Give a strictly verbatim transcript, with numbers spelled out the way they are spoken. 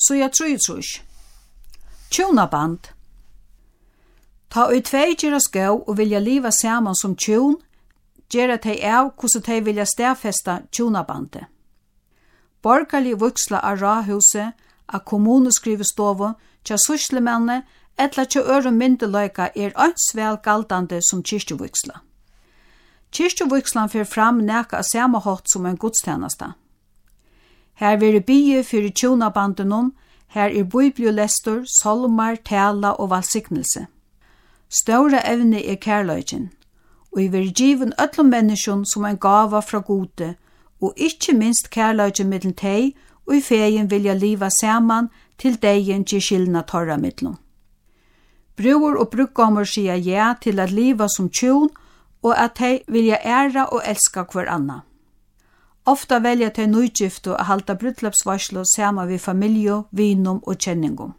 Så jeg tror jeg tror ikke. Tjonaband. Ta ut tvei gjør skå og vilja liva saman som tjon, gjør at de av hvordan de vilja stedfesta tjonabandet. Borgerlig vuxla av rahuset, av kommuneskrivestovo, tja syslemennene, etla tja øru myndeløyka er øns vel galdande som kyrkjevuxla. Kyrkjevuxlan fyrir fram neka av samme hått som en godstjenesta. Her vil bygge fyrir tjonabandenom, her er bibliolestor, solmar, tala og valsignelse. Større evne er kærløyken, og i vil given øtlom menneskjon som en gava fra gode, og ikkje minst kærløyken middelen teg, og i feien vilja liva saman til degen til skillna torra middelom. Bror og brukkommer sier ja til at liva som tjon, og at de vilja æra og elska hver anna. Ofta velja de nøygifte å halda brudløpsvarslo saman vi familie, vinum og kjenningum.